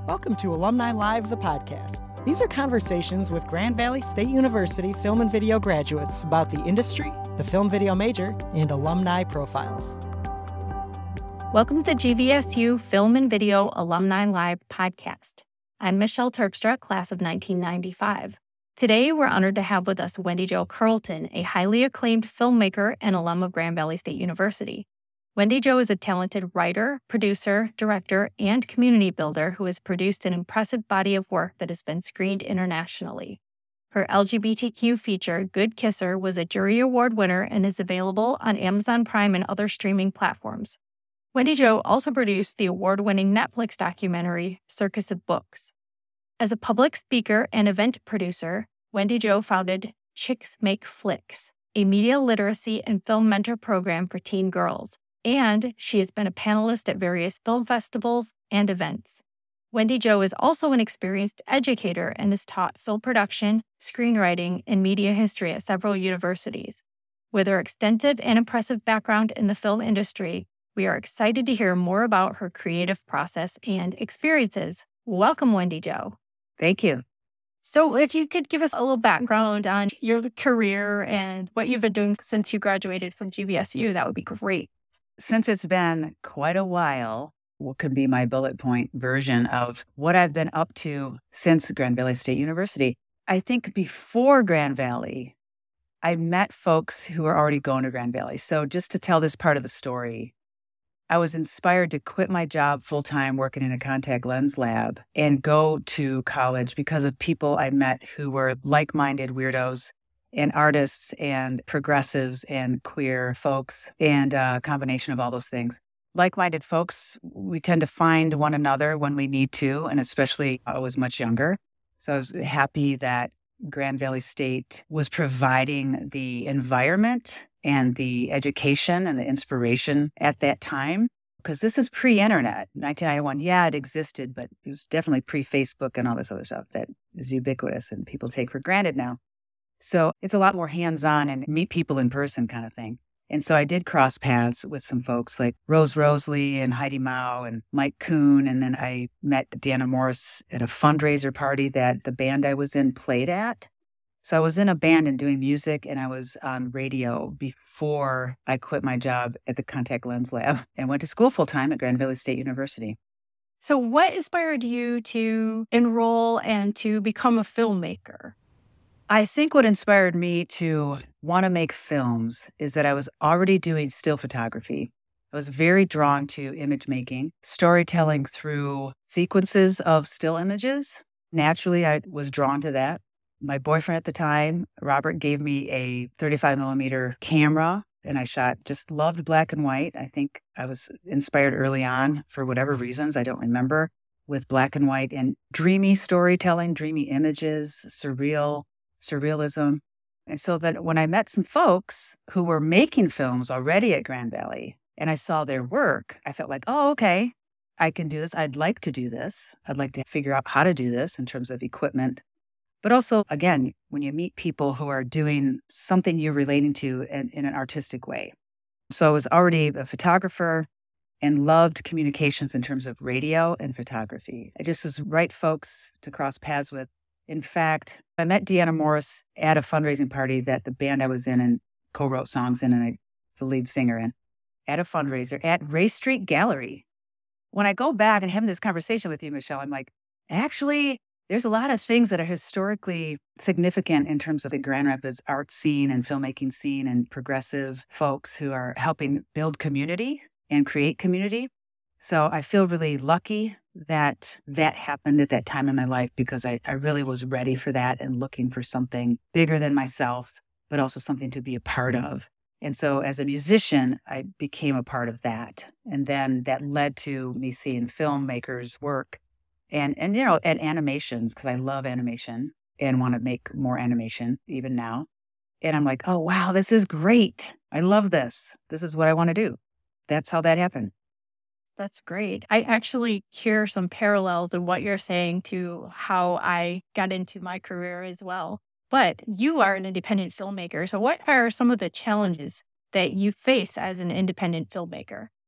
Welcome to Alumni Live, the podcast. These are conversations with Grand Valley State University film and video graduates about the industry, the film video major, and alumni profiles. Welcome to GVSU Film and Video Alumni Live podcast. I'm Michelle Terpstra, class of 1995. Today, we're honored to have with us Wendy Jo Carleton, a highly acclaimed filmmaker and alum of Grand Valley State University. Wendy Jo is a talented writer, producer, director, and community builder who has produced an impressive body of work that has been screened internationally. Her LGBTQ feature, Good Kisser, was a jury award winner and is available on Amazon Prime and other streaming platforms. Wendy Jo also produced the award-winning Netflix documentary, Circus of Books. As a public speaker and event producer, Wendy Jo founded Chicks Make Flicks, a media literacy and film mentor program for teen girls. And she has been a panelist at various film festivals and events. Wendy Jo is also an experienced educator and has taught film production, screenwriting, and media history at several universities. With her extensive and impressive background in the film industry, we are excited to hear more about her creative process and experiences. Welcome, Wendy Jo. Thank you. So if you could give us a little background on your career and what you've been doing since you graduated from GVSU, that would be great. Since it's been quite a while, what could be my bullet point version of what I've been up to since Grand Valley State University? I think before Grand Valley, I met folks who were already going to Grand Valley. So just to tell this part of the story, I was inspired to quit my job full-time working in a contact lens lab and go to college because of people I met who were like-minded weirdos and artists and progressives and queer folks and a combination of all those things. Like-minded folks, we tend to find one another when we need to, and especially I was much younger. So I was happy that Grand Valley State was providing the environment and the education and the inspiration at that time, because this is pre-internet. 1991, yeah, it existed, but it was definitely pre-Facebook and all this other stuff that is ubiquitous and people take for granted now. So it's a lot more hands-on and meet people in person kind of thing. And so I did cross paths with some folks like Rose Rosley and Heidi Mao and Mike Kuhn. And then I met Deanna Morris at a fundraiser party that the band I was in played at. So I was in a band and doing music, and I was on radio before I quit my job at the Contact Lens Lab and went to school full-time at Grand Valley State University. So what inspired you to enroll and to become a filmmaker? I think what inspired me to want to make films is that I was already doing still photography. I was very drawn to image making, storytelling through sequences of still images. Naturally, I was drawn to that. My boyfriend at the time, Robert, gave me a 35 millimeter camera and I just loved black and white. I think I was inspired early on for whatever reasons, I don't remember, with black and white and dreamy storytelling, dreamy images, surrealism. And so that when I met some folks who were making films already at Grand Valley and I saw their work, I felt like, oh, okay, I can do this. I'd like to do this. I'd like to figure out how to do this in terms of equipment. But also, again, when you meet people who are doing something you're relating to in an artistic way. So I was already a photographer and loved communications in terms of radio and photography. I just was right folks to cross paths with. In fact, I met Deanna Morris at a fundraising party that the band I was in and co-wrote songs in and I was the lead singer in, at a fundraiser at Ray Street Gallery. When I go back and having this conversation with you, Michelle, I'm like, actually, there's a lot of things that are historically significant in terms of the Grand Rapids art scene and filmmaking scene and progressive folks who are helping build community and create community. So I feel really lucky that happened at that time in my life because I really was ready for that and looking for something bigger than myself, but also something to be a part of. And so as a musician, I became a part of that. And then that led to me seeing filmmakers work and animations, because I love animation and want to make more animation even now. And I'm like, oh, wow, this is great. I love this. This is what I want to do. That's how that happened. That's great. I actually hear some parallels in what you're saying to how I got into my career as well. But you are an independent filmmaker. So what are some of the challenges that you face as an independent filmmaker?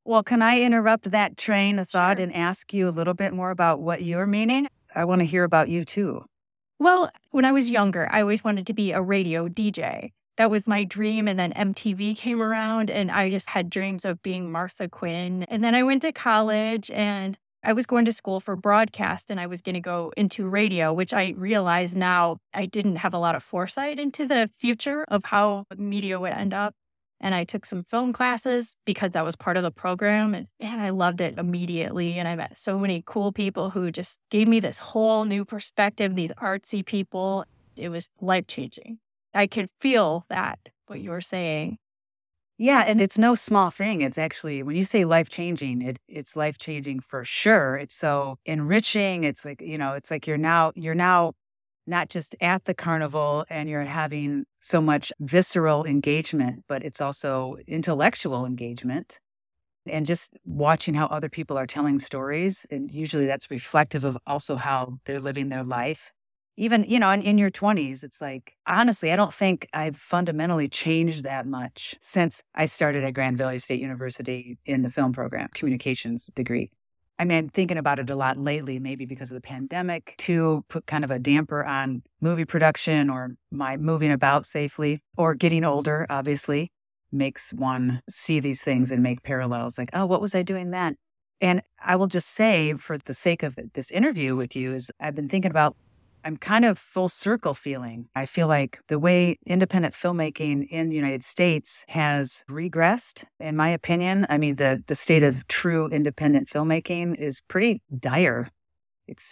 Well, can I interrupt that train of thought and ask you a little bit more about what you're meaning? I want to hear about you too. Well, when I was younger, I always wanted to be a radio DJ. That was my dream. And then MTV came around and I just had dreams of being Martha Quinn. And then I went to college and I was going to school for broadcast and I was going to go into radio, which I realize now I didn't have a lot of foresight into the future of how media would end up. And I took some film classes because that was part of the program. And man, I loved it immediately. And I met so many cool people who just gave me this whole new perspective, these artsy people. It was life-changing. I could feel that, what you were saying. Yeah, and it's no small thing. It's actually, when you say life-changing, it's life-changing for sure. It's so enriching. It's like, it's like you're now not just at the carnival and you're having so much visceral engagement, but it's also intellectual engagement and just watching how other people are telling stories. And usually that's reflective of also how they're living their life. Even, in your 20s, it's like, honestly, I don't think I've fundamentally changed that much since I started at Grand Valley State University in the film program, communications degree. I mean, I'm thinking about it a lot lately, maybe because of the pandemic, to put kind of a damper on movie production or my moving about safely, or getting older, obviously, makes one see these things and make parallels like, oh, what was I doing then? And I will just say, for the sake of this interview with you, is I've been thinking about, I'm kind of full circle feeling. I feel like the way independent filmmaking in the United States has regressed, in my opinion. I mean, the state of true independent filmmaking is pretty dire. It's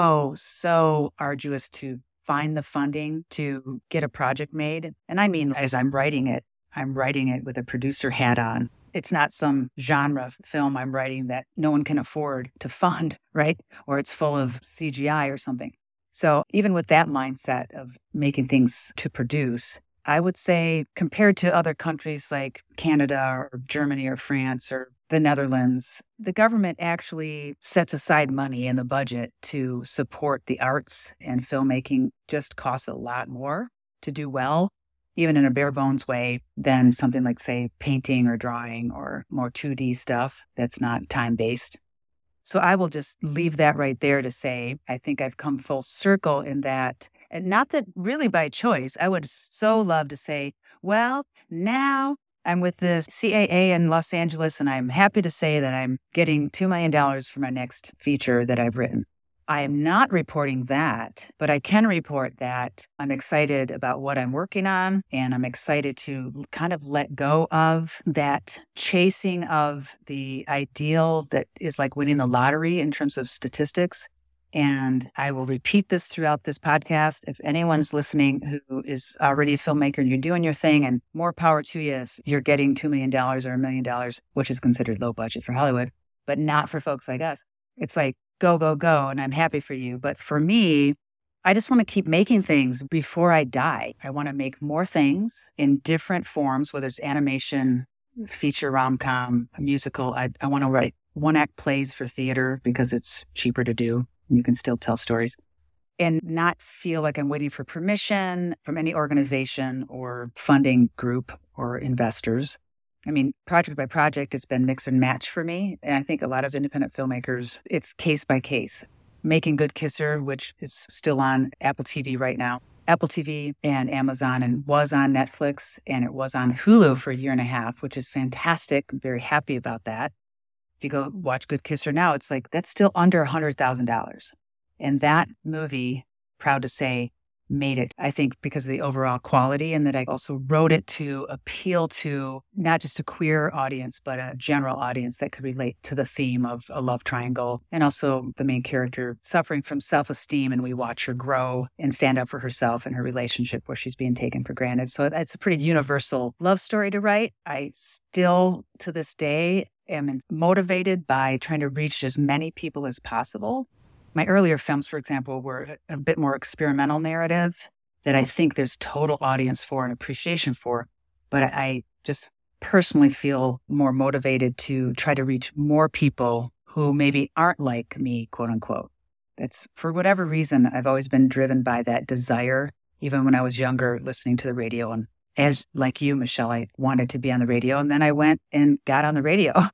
so arduous to find the funding to get a project made. And I mean, as I'm writing it with a producer hat on. It's not some genre film I'm writing that no one can afford to fund, right? Or it's full of CGI or something. So even with that mindset of making things to produce, I would say compared to other countries like Canada or Germany or France or the Netherlands, the government actually sets aside money in the budget to support the arts, and filmmaking just costs a lot more to do well, even in a bare bones way, than something like, say, painting or drawing or more 2D stuff that's not time-based. So I will just leave that right there to say, I think I've come full circle in that. And not that really by choice. I would so love to say, well, now I'm with the CAA in Los Angeles, and I'm happy to say that I'm getting $2 million for my next feature that I've written. I am not reporting that, but I can report that I'm excited about what I'm working on, and I'm excited to kind of let go of that chasing of the ideal that is like winning the lottery in terms of statistics. And I will repeat this throughout this podcast. If anyone's listening who is already a filmmaker and you're doing your thing, and more power to you if you're getting $2 million or $1 million, which is considered low budget for Hollywood, but not for folks like us. It's like, go, go, go. And I'm happy for you. But for me, I just want to keep making things before I die. I want to make more things in different forms, whether it's animation, feature, rom-com, a musical. I want to write one-act plays for theater because it's cheaper to do. You can still tell stories and not feel like I'm waiting for permission from any organization or funding group or investors. I mean, project by project, it's been mix and match for me. And I think a lot of independent filmmakers, it's case by case. Making Good Kisser, which is still on Apple TV right now, Apple TV and Amazon, and was on Netflix, and it was on Hulu for a year and a half, which is fantastic. I'm very happy about that. If you go watch Good Kisser now, it's like, that's still under $100,000. And that movie, proud to say, made it, I think, because of the overall quality, and that I also wrote it to appeal to not just a queer audience, but a general audience that could relate to the theme of a love triangle, and also the main character suffering from self-esteem, and we watch her grow and stand up for herself in her relationship where she's being taken for granted. So it's a pretty universal love story to write. I still, to this day, am motivated by trying to reach as many people as possible. My earlier films, for example, were a bit more experimental narrative that I think there's total audience for and appreciation for. But I just personally feel more motivated to try to reach more people who maybe aren't like me, quote unquote. That's, for whatever reason, I've always been driven by that desire, even when I was younger, listening to the radio. And as like you, Michelle, I wanted to be on the radio. And then I went and got on the radio.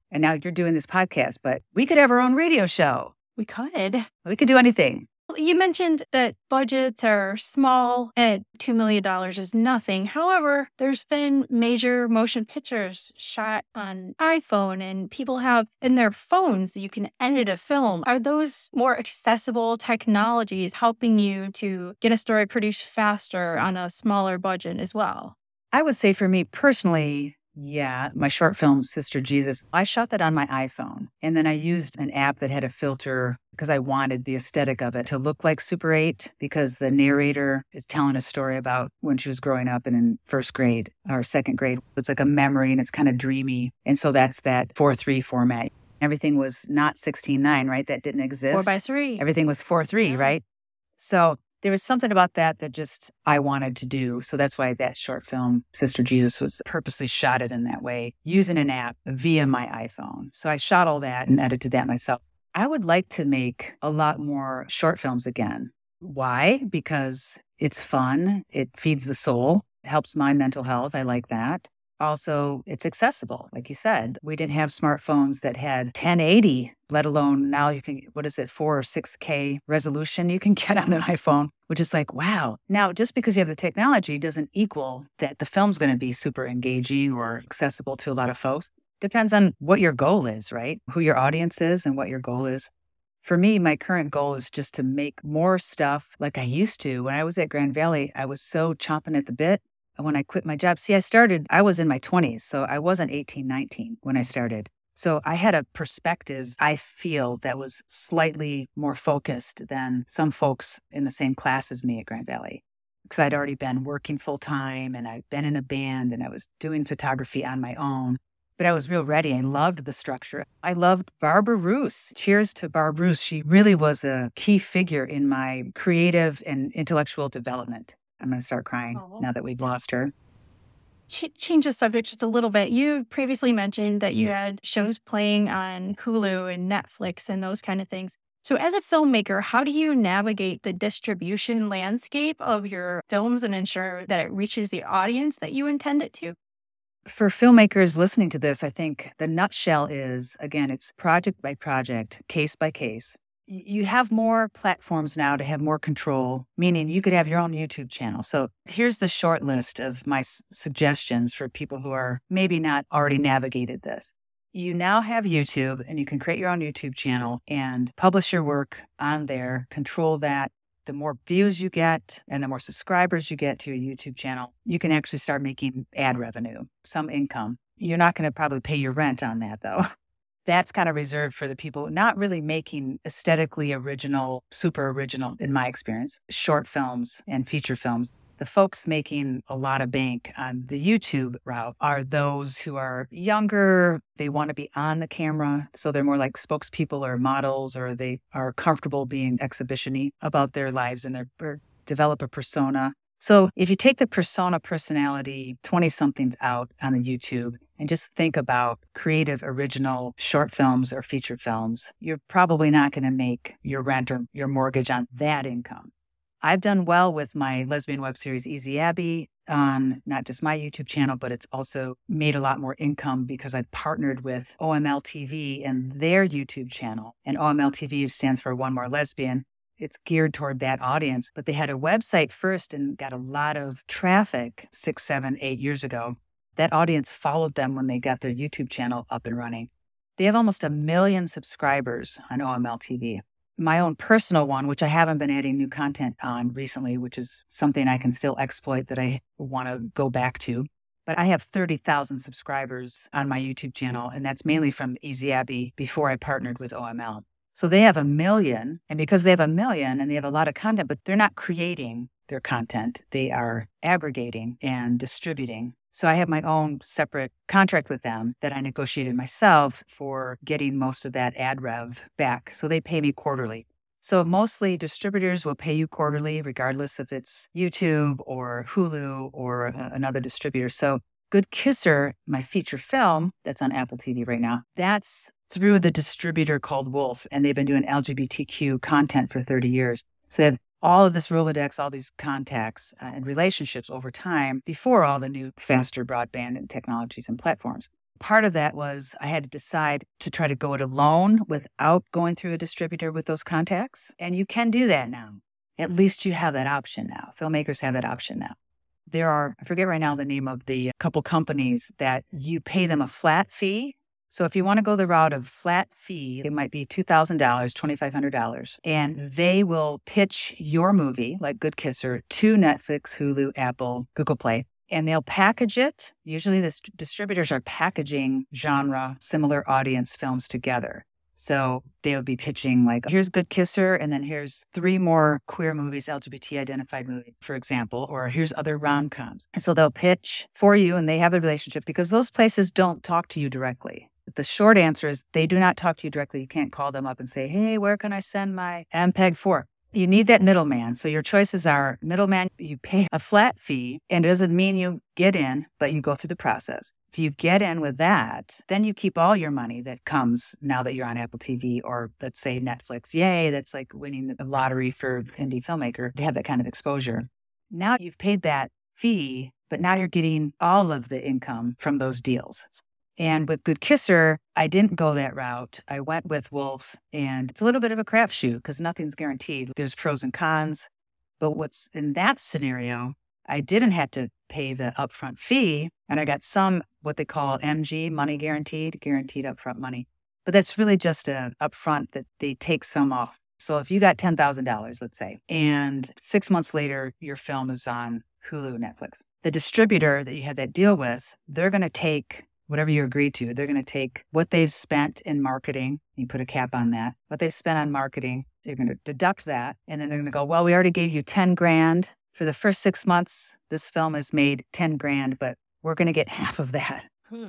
And now you're doing this podcast, but we could have our own radio show. We could. We could do anything. You mentioned that budgets are small at $2 million is nothing. However, there's been major motion pictures shot on iPhone, and people have in their phones that you can edit a film. Are those more accessible technologies helping you to get a story produced faster on a smaller budget as well? I would say for me personally, yeah, my short film, Sister Jesus, I shot that on my iPhone. And then I used an app that had a filter because I wanted the aesthetic of it to look like Super 8, because the narrator is telling a story about when she was growing up and in first grade or second grade. It's like a memory and it's kind of dreamy. And so that's that 4:3 format. Everything was not 16:9, right? That didn't exist. 4:3. Everything was 4:3, right? So there was something about that just I wanted to do. So that's why that short film, Sister Jesus, was purposely shot it in that way, using an app via my iPhone. So I shot all that and edited that myself. I would like to make a lot more short films again. Why? Because it's fun. It feeds the soul. It helps my mental health. I like that. Also, it's accessible. Like you said, we didn't have smartphones that had 1080, let alone now you can, 4 or 6K resolution you can get on an iPhone, which is like, wow. Now, just because you have the technology doesn't equal that the film's going to be super engaging or accessible to a lot of folks. Depends on what your goal is, right? Who your audience is and what your goal is. For me, my current goal is just to make more stuff like I used to. When I was at Grand Valley, I was so chomping at the bit. And when I quit my job, I was in my 20s, so I wasn't 18, 19 when I started. So I had a perspective, I feel, that was slightly more focused than some folks in the same class as me at Grand Valley. Because I'd already been working full time and I'd been in a band and I was doing photography on my own. But I was real ready. I loved the structure. I loved Barbara Roos. Cheers to Barb Roos. She really was a key figure in my creative and intellectual development. I'm going to start crying now that we've lost her. Change the subject just a little bit. You previously mentioned that you had shows playing on Hulu and Netflix and those kind of things. So as a filmmaker, how do you navigate the distribution landscape of your films and ensure that it reaches the audience that you intend it to? For filmmakers listening to this, I think the nutshell is, again, it's project by project, case by case. You have more platforms now to have more control, meaning you could have your own YouTube channel. So here's the short list of my suggestions for people who are maybe not already navigated this. You now have YouTube and you can create your own YouTube channel and publish your work on there, control that. The more views you get and the more subscribers you get to your YouTube channel, you can actually start making ad revenue, some income. You're not going to probably pay your rent on that, though. That's kind of reserved for the people not really making aesthetically original, super original, in my experience, short films and feature films. The folks making a lot of bank on the YouTube route are those who are younger. They want to be on the camera. So they're more like spokespeople or models, or they are comfortable being exhibition-y about their lives and or develop a persona. So if you take the persona personality 20-somethings out on the YouTube and just think about creative, original short films or feature films, you're probably not going to make your rent or your mortgage on that income. I've done well with my lesbian web series, Easy Abby, on not just my YouTube channel, but it's also made a lot more income because I partnered with OML TV and their YouTube channel. And OML TV stands for One More Lesbian. It's geared toward that audience, but they had a website first and got a lot of traffic 6, 7, 8 years ago. That audience followed them when they got their YouTube channel up and running. They have almost 1 million subscribers on OML TV. My own personal one, which I haven't been adding new content on recently, which is something I can still exploit that I want to go back to. But I have 30,000 subscribers on my YouTube channel, and that's mainly from Easy Abby before I partnered with OML. So they have 1 million, and because they have 1 million and they have a lot of content, but they're not creating their content. They are aggregating and distributing. So I have my own separate contract with them that I negotiated myself for getting most of that ad rev back. So they pay me quarterly. So mostly distributors will pay you quarterly, regardless if it's YouTube or Hulu or another distributor. So Good Kisser, my feature film that's on Apple TV right now, that's through the distributor called Wolf, and they've been doing LGBTQ content for 30 years. So they have all of this Rolodex, all these contacts and relationships over time before all the new faster broadband and technologies and platforms. Part of that was I had to decide to try to go it alone without going through a distributor with those contacts. And you can do that now. At least you have that option now. Filmmakers have that option now. There are, I forget right now the name of the couple companies that you pay them a flat fee. So if you want to go the route of flat fee, it might be $2,000, $2,500, and they will pitch your movie, like Good Kisser, to Netflix, Hulu, Apple, Google Play, and they'll package it. Usually the distributors are packaging genre, similar audience films together. So they would be pitching like, here's Good Kisser, and then here's 3 more queer movies, LGBT identified movies, for example, or here's other rom-coms. And so they'll pitch for you and they have a relationship because those places don't talk to you directly. The short answer is they do not talk to you directly. You can't call them up and say, hey, where can I send my MPEG-4? You need that middleman. So your choices are middleman, you pay a flat fee, and it doesn't mean you get in, but you go through the process. If you get in with that, then you keep all your money that comes now that you're on Apple TV or let's say Netflix. Yay, that's like winning the lottery for indie filmmaker to have that kind of exposure. Now you've paid that fee, but now you're getting all of the income from those deals. And with Good Kisser, I didn't go that route. I went with Wolf, and it's a little bit of a crapshoot because nothing's guaranteed. There's pros and cons. But what's in that scenario, I didn't have to pay the upfront fee, and I got some what they call MG, money guaranteed upfront money. But that's really just a upfront that they take some off. So if you got $10,000, let's say, and 6 months later, your film is on Hulu, Netflix, the distributor that you had that deal with, they're going to take whatever you agreed to, they're going to take what they've spent in marketing. You put a cap on that. What they've spent on marketing, they're going to deduct that. And then they're going to go, well, we already gave you $10,000 for the first 6 months. This film has made $10,000, but we're going to get half of that.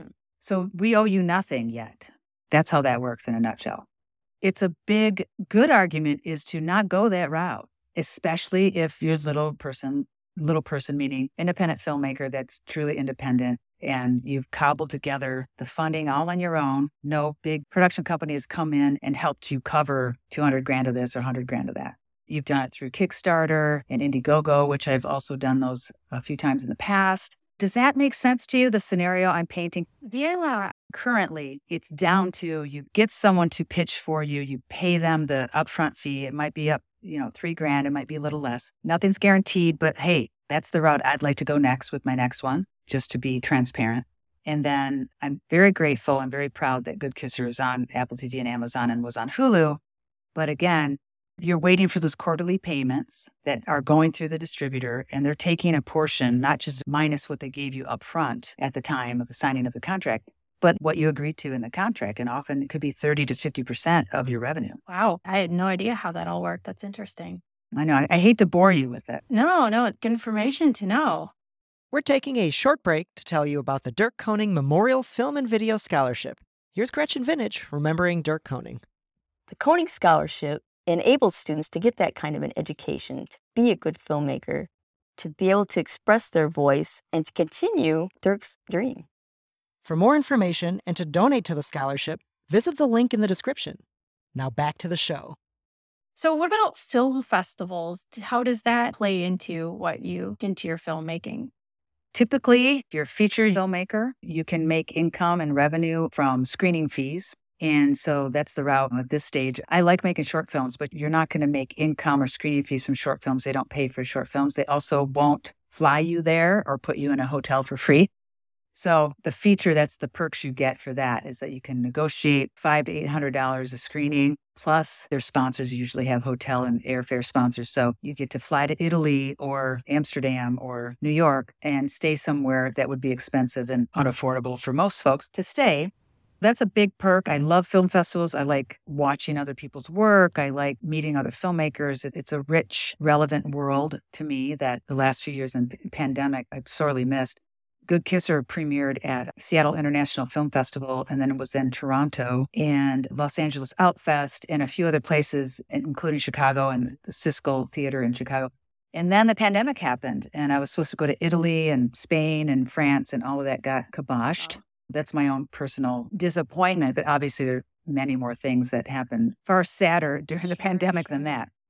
So we owe you nothing yet. That's how that works in a nutshell. It's a big, good argument is to not go that route, especially if you're little person meaning independent filmmaker that's truly independent. And you've cobbled together the funding all on your own. No big production companies come in and helped you cover $200,000 of this or $100,000 of that. You've done it through Kickstarter and Indiegogo, which I've also done those a few times in the past. Does that make sense to you, the scenario I'm painting? Yeah. Currently, it's down to you get someone to pitch for you. You pay them the upfront fee. It might be up, $3,000. It might be a little less. Nothing's guaranteed, but hey, that's the route I'd like to go next with my next one, just to be transparent. And then I'm very grateful and very proud that Good Kisser is on Apple TV and Amazon and was on Hulu. But again, you're waiting for those quarterly payments that are going through the distributor, and they're taking a portion, not just minus what they gave you up front at the time of the signing of the contract, but what you agreed to in the contract. And often it could be 30 to 50% of your revenue. Wow. I had no idea how that all worked. That's interesting. I know. I hate to bore you with it. No, it's good information to know. We're taking a short break to tell you about the Dirk Koning Memorial Film and Video Scholarship. Here's Gretchen Vintage remembering Dirk Koning. The Koning Scholarship enables students to get that kind of an education, to be a good filmmaker, to be able to express their voice, and to continue Dirk's dream. For more information and to donate to the scholarship, visit the link in the description. Now back to the show. So what about film festivals? How does that play into your filmmaking? Typically, if you're a feature filmmaker, you can make income and revenue from screening fees. And so that's the route at this stage. I like making short films, but you're not going to make income or screening fees from short films. They don't pay for short films. They also won't fly you there or put you in a hotel for free. So the feature, that's the perks you get for that, is that you can negotiate $500 to $800 a screening. Plus, their sponsors usually have hotel and airfare sponsors. So you get to fly to Italy or Amsterdam or New York and stay somewhere that would be expensive and unaffordable for most folks to stay. That's a big perk. I love film festivals. I like watching other people's work. I like meeting other filmmakers. It's a rich, relevant world to me that the last few years in the pandemic I've sorely missed. Good Kisser premiered at Seattle International Film Festival, and then it was in Toronto and Los Angeles Outfest and a few other places, including Chicago and the Siskel Theater in Chicago. And then the pandemic happened, and I was supposed to go to Italy and Spain and France, and all of that got kiboshed. That's my own personal disappointment, but obviously there are many more things that happened far sadder during the pandemic than that.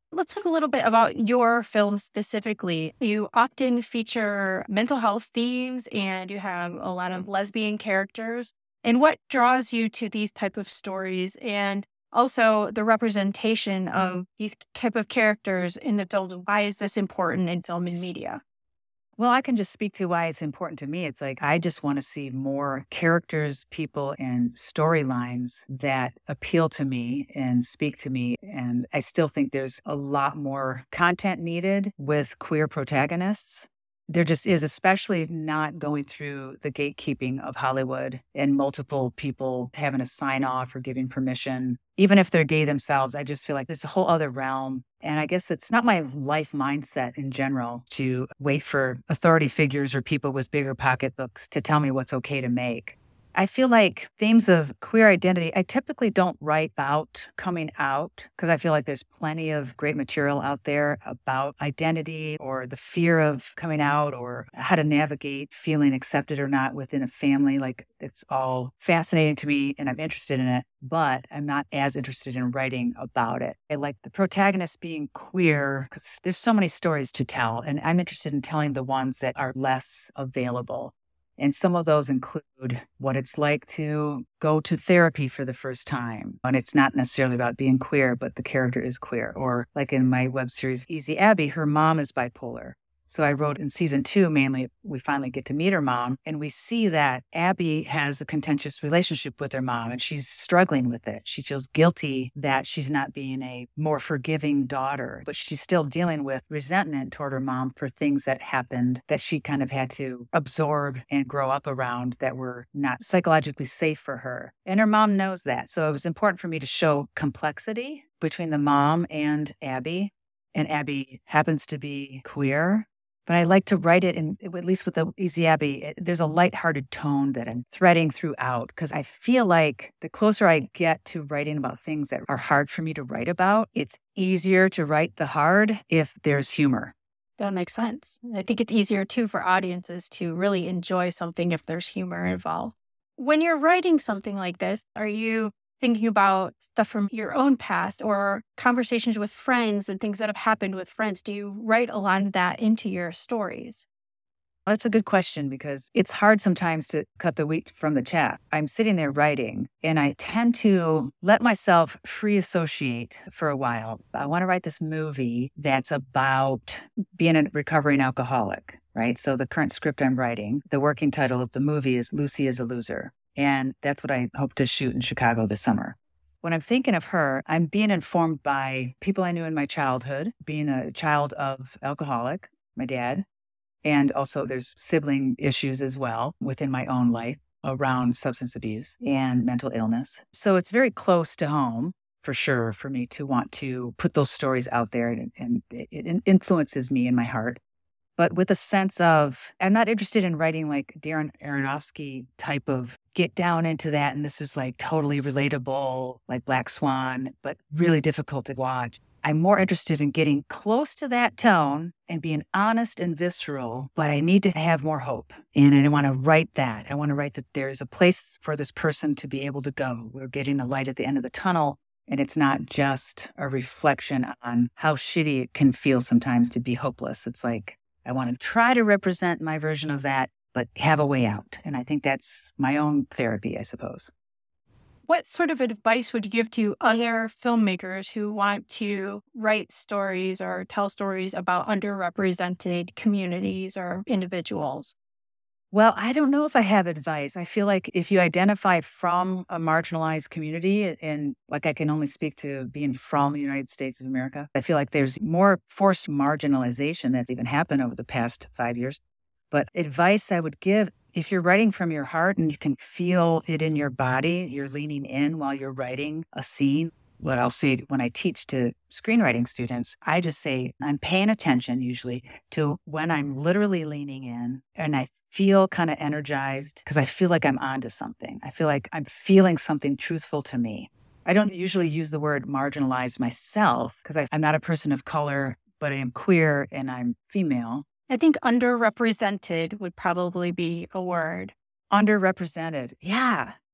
Let's talk a little bit about your film specifically. You often feature mental health themes and you have a lot of lesbian characters. And what draws you to these type of stories and also the representation of these type of characters in the film? Why is this important in film and media? Well, I can just speak to why it's important to me. It's like I just want to see more characters, people, and storylines that appeal to me and speak to me. And I still think there's a lot more content needed with queer protagonists. There just is, especially not going through the gatekeeping of Hollywood and multiple people having to sign off or giving permission. Even if they're gay themselves, I just feel like it's a whole other realm. And I guess it's not my life mindset in general to wait for authority figures or people with bigger pocketbooks to tell me what's okay to make. I feel like themes of queer identity, I typically don't write about coming out because I feel like there's plenty of great material out there about identity or the fear of coming out or how to navigate feeling accepted or not within a family. Like it's all fascinating to me and I'm interested in it, but I'm not as interested in writing about it. I like the protagonist being queer because there's so many stories to tell and I'm interested in telling the ones that are less available. And some of those include what it's like to go to therapy for the first time. And it's not necessarily about being queer, but the character is queer. Or like in my web series, Easy Abby, her mom is bipolar. So I wrote in season 2, mainly, we finally get to meet her mom. And we see that Abby has a contentious relationship with her mom and she's struggling with it. She feels guilty that she's not being a more forgiving daughter, but she's still dealing with resentment toward her mom for things that happened that she kind of had to absorb and grow up around that were not psychologically safe for her. And her mom knows that. So it was important for me to show complexity between the mom and Abby. And Abby happens to be queer. But I like to write it, in, at least with the Easy Abby, there's a lighthearted tone that I'm threading throughout because I feel like the closer I get to writing about things that are hard for me to write about, it's easier to write the hard if there's humor. That makes sense. I think it's easier too for audiences to really enjoy something if there's humor involved. When you're writing something like this, are you thinking about stuff from your own past or conversations with friends and things that have happened with friends? Do you write a lot of that into your stories? Well, that's a good question because it's hard sometimes to cut the wheat from the chaff. I'm sitting there writing and I tend to let myself free associate for a while. I want to write this movie that's about being a recovering alcoholic, right? So the current script I'm writing, the working title of the movie is Lucy is a Loser. And that's what I hope to shoot in Chicago this summer. When I'm thinking of her, I'm being informed by people I knew in my childhood, being a child of alcoholic, my dad. And also there's sibling issues as well within my own life around substance abuse and mental illness. So it's very close to home for sure for me to want to put those stories out there and it influences me in my heart. But with a sense of, I'm not interested in writing like Darren Aronofsky type of get down into that. And this is like totally relatable, like Black Swan, but really difficult to watch. I'm more interested in getting close to that tone and being honest and visceral, but I need to have more hope. And I want to write that. I want to write that there's a place for this person to be able to go. We're getting a light at the end of the tunnel. And it's not just a reflection on how shitty it can feel sometimes to be hopeless. It's like, I want to try to represent my version of that, but have a way out. And I think that's my own therapy, I suppose. What sort of advice would you give to other filmmakers who want to write stories or tell stories about underrepresented communities or individuals? Well, I don't know if I have advice. I feel like if you identify from a marginalized community, and like I can only speak to being from the United States of America, I feel like there's more forced marginalization that's even happened over the past 5 years. But advice I would give, if you're writing from your heart and you can feel it in your body, you're leaning in while you're writing a scene. What I'll say when I teach to screenwriting students, I just say I'm paying attention usually to when I'm literally leaning in and I feel kind of energized because I feel like I'm onto something. I feel like I'm feeling something truthful to me. I don't usually use the word marginalize myself because I'm not a person of color, but I am queer and I'm female. I think underrepresented would probably be a word. Underrepresented. Yeah.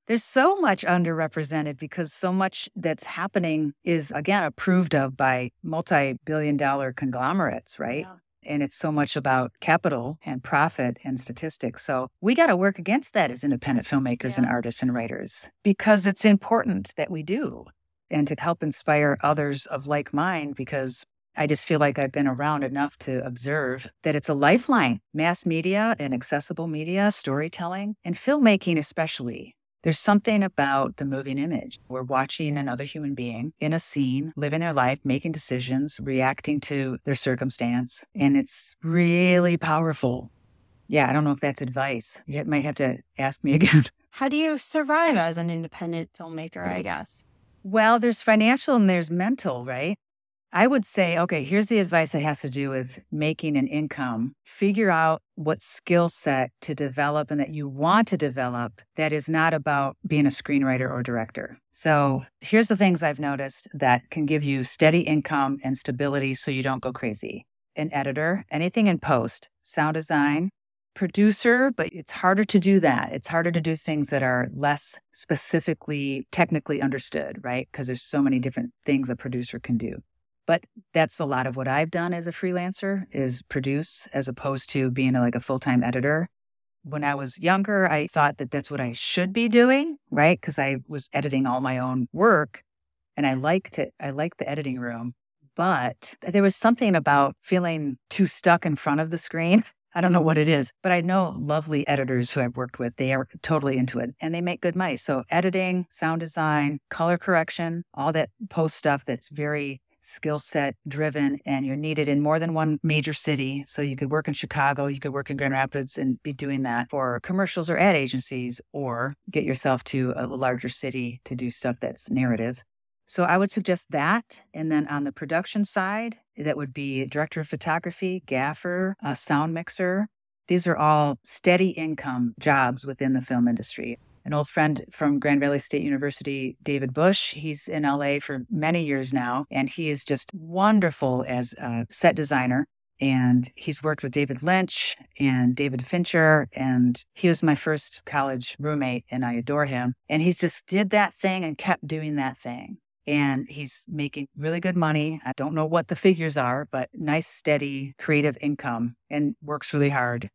There's so much underrepresented because so much that's happening is, again, approved of by multi-billion-dollar conglomerates, right? Yeah. And it's so much about capital and profit and statistics. So we got to work against that as independent filmmakers and artists and writers, because it's important that we do, and to help inspire others of like mind, because I just feel like I've been around enough to observe that it's a lifeline. Mass media and accessible media, storytelling, and filmmaking especially. There's something about the moving image. We're watching another human being in a scene, living their life, making decisions, reacting to their circumstance, and it's really powerful. Yeah, I don't know if that's advice. You might have to ask me again. How do you survive as an independent filmmaker, I guess? Well, there's financial and there's mental, right? I would say, okay, here's the advice that has to do with making an income. Figure out what skill set to develop and that you want to develop that is not about being a screenwriter or director. So here's the things I've noticed that can give you steady income and stability so you don't go crazy. An editor, anything in post, sound design, producer, but it's harder to do that. It's harder to do things that are less specifically technically understood, right? Because there's so many different things a producer can do. But that's a lot of what I've done as a freelancer, is produce as opposed to being like a full-time editor. When I was younger, I thought that that's what I should be doing, right? Because I was editing all my own work and I liked it. I liked the editing room. But there was something about feeling too stuck in front of the screen. I don't know what it is, but I know lovely editors who I've worked with. They are totally into it and they make good money. So editing, sound design, color correction, all that post stuff that's very skill set driven, and you're needed in more than one major city. So you could work in Chicago, you could work in Grand Rapids and be doing that for commercials or ad agencies, or get yourself to a larger city to do stuff that's narrative. So I would suggest that. And then on the production side, that would be director of photography, gaffer, a sound mixer. These are all steady income jobs within the film industry. An old friend from Grand Valley State University, David Bush, he's in LA for many years now, and he is just wonderful as a set designer. And he's worked with David Lynch and David Fincher, and he was my first college roommate, and I adore him. And he's just did that thing and kept doing that thing. And he's making really good money. I don't know what the figures are, but nice, steady, creative income, and works really hard.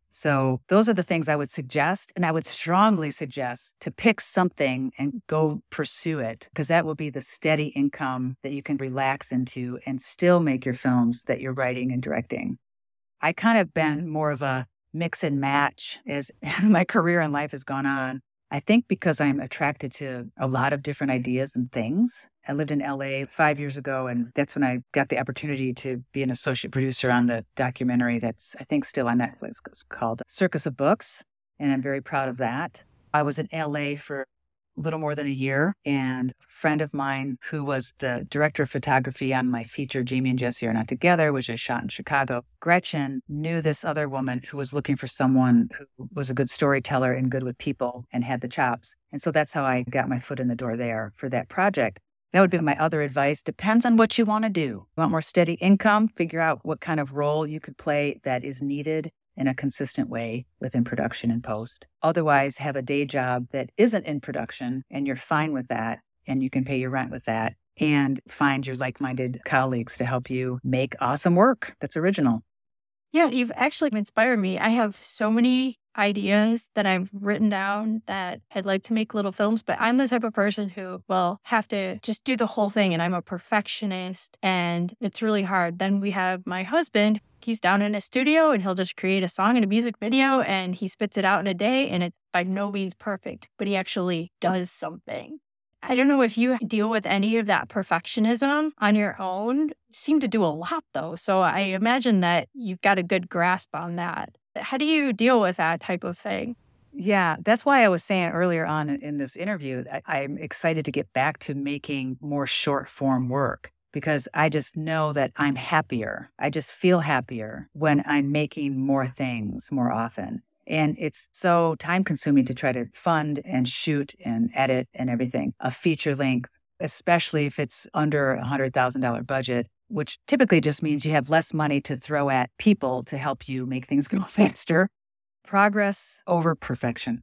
So those are the things I would suggest. And I would strongly suggest to pick something and go pursue it, because that will be the steady income that you can relax into and still make your films that you're writing and directing. I kind of been more of a mix and match as my career and life has gone on. I think because I'm attracted to a lot of different ideas and things. I lived in LA 5 years ago, and that's when I got the opportunity to be an associate producer on the documentary that's, I think, still on Netflix. It's called Circus of Books, and I'm very proud of that. I was in LA for a little more than a year, and a friend of mine who was the director of photography on my feature, Jamie and Jesse Are Not Together, which is shot in Chicago, Gretchen, knew this other woman who was looking for someone who was a good storyteller and good with people and had the chops. And so that's how I got my foot in the door there for that project. That would be my other advice. Depends on what you want to do. You want more steady income? Figure out what kind of role you could play that is needed in a consistent way within production and post. Otherwise, have a day job that isn't in production and you're fine with that and you can pay your rent with that, and find your like-minded colleagues to help you make awesome work that's original. Yeah, you've actually inspired me. I have so many ideas that I've written down that I'd like to make little films, but I'm the type of person who will have to just do the whole thing, and I'm a perfectionist and it's really hard. Then we have my husband. He's down in a studio and he'll just create a song and a music video and he spits it out in a day, and it's by no means perfect, but he actually does something. I don't know if you deal with any of that perfectionism on your own. You seem to do a lot though, so I imagine that you've got a good grasp on that. How do you deal with that type of thing? Yeah, that's why I was saying earlier on in this interview, I'm excited to get back to making more short form work, because I just know that I'm happier. I just feel happier when I'm making more things more often. And it's so time consuming to try to fund and shoot and edit and everything. A feature length, especially if it's under $100,000 budget, which typically just means you have less money to throw at people to help you make things go faster. Progress over perfection.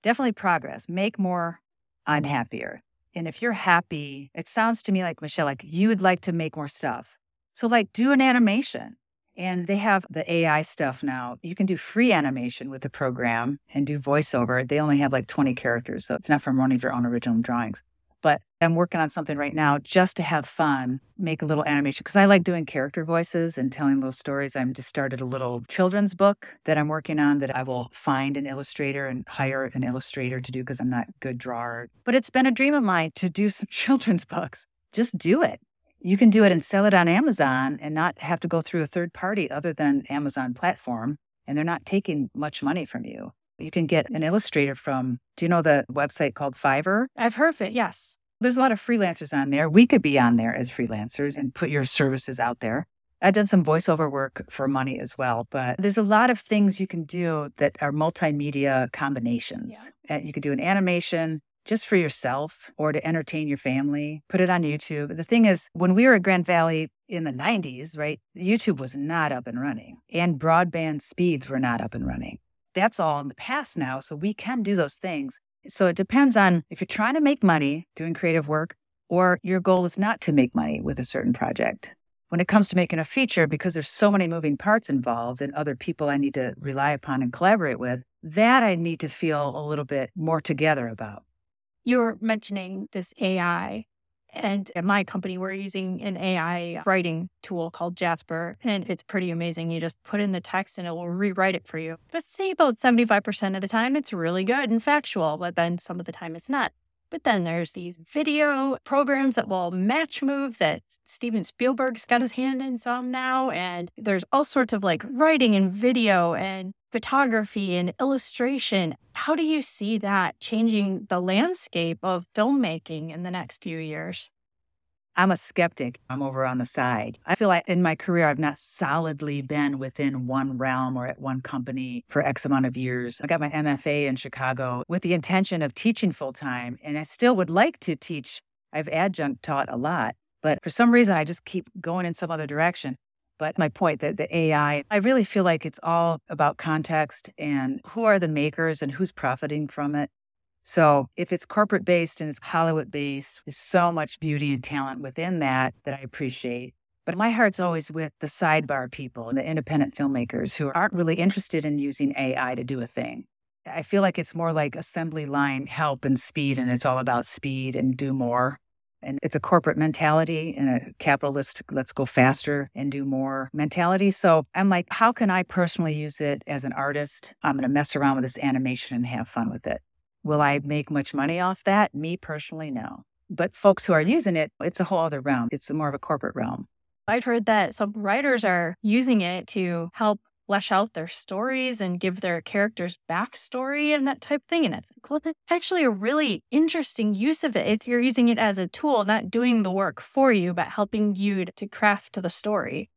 definitely progress. Make more, I'm happier. And if you're happy, it sounds to me like, Michelle, like you would like to make more stuff. So like do an animation. And they have the AI stuff now. You can do free animation with the program and do voiceover. They only have like 20 characters, so it's not from running your own original drawings. But I'm working on something right now just to have fun, make a little animation, because I like doing character voices and telling little stories. I'm just started a little children's book that I'm working on that I will find an illustrator and hire an illustrator to do because I'm not a good drawer. But it's been a dream of mine to do some children's books. Just do it. You can do it and sell it on Amazon and not have to go through a third party other than Amazon platform. And they're not taking much money from you. You can get an illustrator from, do you know the website called Fiverr? I've heard of it, yes. There's a lot of freelancers on there. We could be on there as freelancers and put your services out there. I've done some voiceover work for money as well, but there's a lot of things you can do that are multimedia combinations. Yeah. You could do an animation just for yourself or to entertain your family, put it on YouTube. The thing is, when we were at Grand Valley in the 90s, right, YouTube was not up and running and broadband speeds were not up and running. That's all in the past now, so we can do those things. So it depends on if you're trying to make money doing creative work or your goal is not to make money with a certain project. When it comes to making a feature, because there's so many moving parts involved and other people I need to rely upon and collaborate with, that I need to feel a little bit more together about. You were mentioning this AI, and at my company, we're using an AI writing tool called Jasper, and it's pretty amazing. You just put in the text and it will rewrite it for you. But say about 75% of the time, it's really good and factual, but then some of the time it's not. But then there's these video programs that will match move that Steven Spielberg's got his hand in some now. And there's all sorts of like writing and video and photography and illustration. How do you see that changing the landscape of filmmaking in the next few years? I'm a skeptic. I'm over on the side. I feel like in my career, I've not solidly been within one realm or at one company for X amount of years. I got my MFA in Chicago with the intention of teaching full time, and I still would like to teach. I've adjunct taught a lot, but for some reason, I just keep going in some other direction. But my point that the AI, I really feel like it's all about context and who are the makers and who's profiting from it. So if it's corporate based and it's Hollywood based, there's so much beauty and talent within that I appreciate. But my heart's always with the sidebar people and the independent filmmakers who aren't really interested in using AI to do a thing. I feel like it's more like assembly line help and speed, and it's all about speed and do more. And it's a corporate mentality and a capitalist, let's go faster and do more mentality. So I'm like, how can I personally use it as an artist? I'm going to mess around with this animation and have fun with it. Will I make much money off that? Me personally, no. But folks who are using it, it's a whole other realm. It's more of a corporate realm. I've heard that some writers are using it to help flesh out their stories and give their characters backstory and that type of thing. And I think, well, that's actually a really interesting use of it. If you're using it as a tool, not doing the work for you, but helping you to craft the story.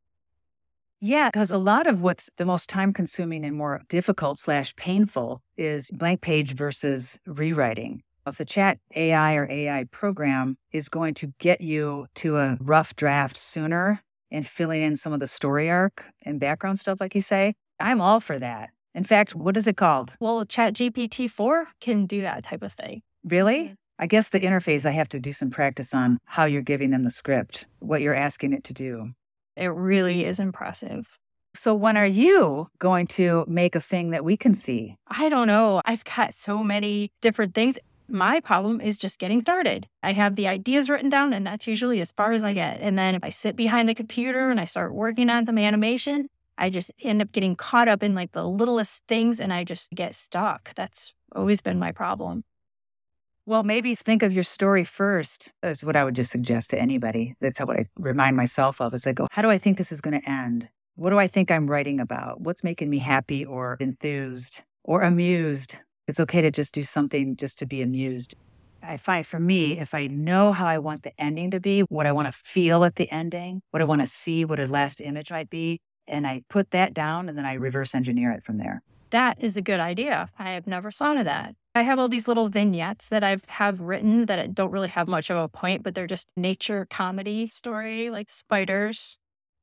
Yeah, because a lot of what's the most time-consuming and more difficult / painful is blank page versus rewriting. If the chat AI or AI program is going to get you to a rough draft sooner and filling in some of the story arc and background stuff, like you say, I'm all for that. In fact, what is it called? Well, ChatGPT-4 can do that type of thing. Really? Mm-hmm. I guess the interface, I have to do some practice on how you're giving them the script, what you're asking it to do. It really is impressive. So when are you going to make a thing that we can see? I don't know. I've got so many different things. My problem is just getting started. I have the ideas written down, and that's usually as far as I get. And then if I sit behind the computer and I start working on some animation, I just end up getting caught up in like the littlest things and I just get stuck. That's always been my problem. Well, maybe think of your story first, is what I would just suggest to anybody. That's what I remind myself of as I go, how do I think this is going to end? What do I think I'm writing about? What's making me happy or enthused or amused? It's okay to just do something just to be amused. I find for me, if I know how I want the ending to be, what I want to feel at the ending, what I want to see, what a last image might be, and I put that down and then I reverse engineer it from there. That is a good idea. I have never thought of that. I have all these little vignettes that I have written that don't really have much of a point, but they're just nature comedy story, like spiders.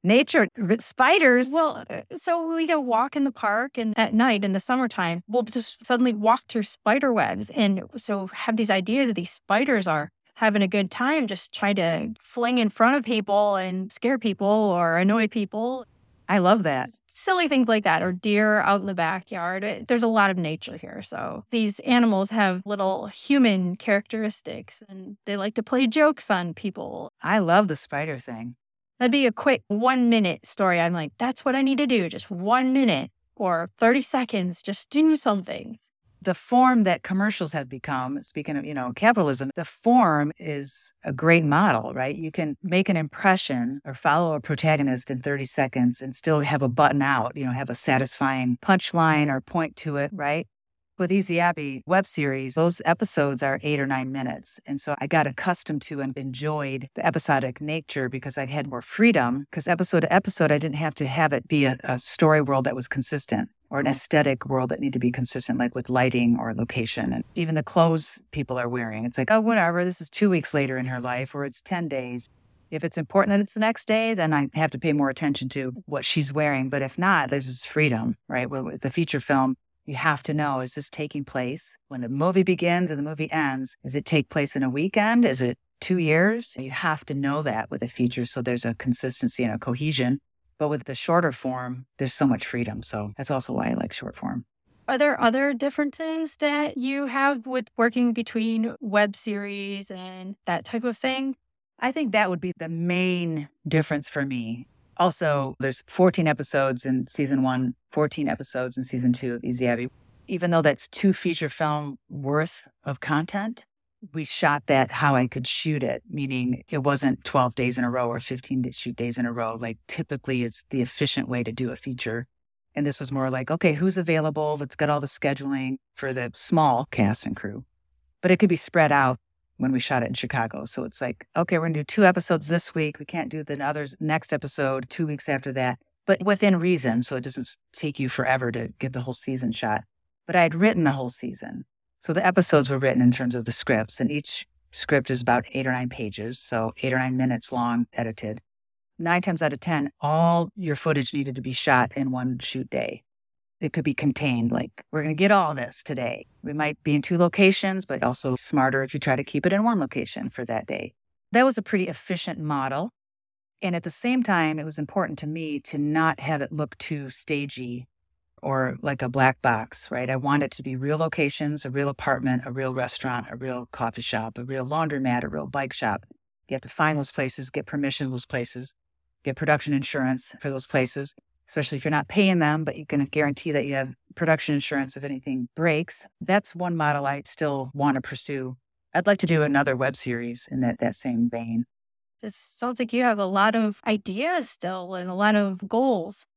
Nature, spiders. Well, so we go walk in the park, and at night in the summertime, we'll just suddenly walk through spider webs. And so have these ideas that these spiders are having a good time, just try to fling in front of people and scare people or annoy people. I love that. Silly things like that, or deer out in the backyard. There's a lot of nature here. So these animals have little human characteristics, and they like to play jokes on people. I love the spider thing. That'd be a quick 1 minute story. I'm like, that's what I need to do. Just 1 minute or 30 seconds. Just do something. The form that commercials have become, speaking of, capitalism, the form is a great model, right? You can make an impression or follow a protagonist in 30 seconds and still have a button out, have a satisfying punchline or point to it, right? With Easy Abby web series, those episodes are 8 or 9 minutes. And so I got accustomed to and enjoyed the episodic nature because I had more freedom. Because episode to episode, I didn't have to have it be a story world that was consistent or an aesthetic world that needed to be consistent, like with lighting or location. And even the clothes people are wearing. It's like, oh, whatever, this is 2 weeks later in her life, or it's 10 days. If it's important that it's the next day, then I have to pay more attention to what she's wearing. But if not, there's this freedom, right? With the feature film, you have to know, is this taking place when the movie begins and the movie ends? Does it take place in a weekend? Is it 2 years? You have to know that with a feature so there's a consistency and a cohesion. But with the shorter form, there's so much freedom. So that's also why I like short form. Are there other differences that you have with working between web series and that type of thing? I think that would be the main difference for me. Also, there's 14 episodes in season 1, 14 episodes in season 2 of Easy Abby. Even though that's 2 feature film worth of content, we shot that how I could shoot it, meaning it wasn't 12 days in a row or 15 shoot days in a row. Like typically it's the efficient way to do a feature. And this was more like, okay, who's available? Let's get all the scheduling for the small cast and crew. But it could be spread out when we shot it in Chicago. So it's like, okay, we're going to do 2 episodes this week. We can't do the next episode 2 weeks after that, but within reason. So it doesn't take you forever to get the whole season shot. But I had written the whole season. So the episodes were written in terms of the scripts, and each script is about 8 or 9 pages. So 8 or 9 minutes long, edited. 9 times out of 10, all your footage needed to be shot in one shoot day. It could be contained, like, we're going to get all this today. We might be in 2 locations, but also smarter if you try to keep it in 1 location for that day. That was a pretty efficient model. And at the same time, it was important to me to not have it look too stagey or like a black box, right? I want it to be real locations, a real apartment, a real restaurant, a real coffee shop, a real laundromat, a real bike shop. You have to find those places, get permission to those places, get production insurance for those places, especially if you're not paying them, but you can guarantee that you have production insurance if anything breaks. That's one model I still want to pursue. I'd like to do another web series in that same vein. It sounds like you have a lot of ideas still and a lot of goals.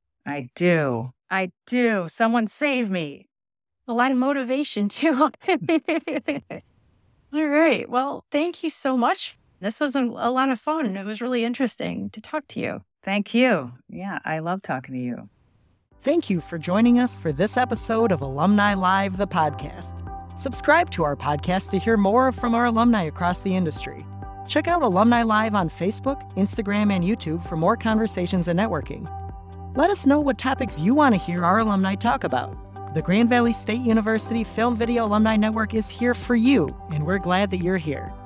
I do. Someone save me. A lot of motivation, too. All right. Well, thank you so much. This was a lot of fun. It was really interesting to talk to you. Thank you. Yeah, I love talking to you. Thank you for joining us for this episode of Alumni Live, the podcast. Subscribe to our podcast to hear more from our alumni across the industry. Check out Alumni Live on Facebook, Instagram, and YouTube for more conversations and networking. Let us know what topics you want to hear our alumni talk about. The Grand Valley State University Film Video Alumni Network is here for you, and we're glad that you're here.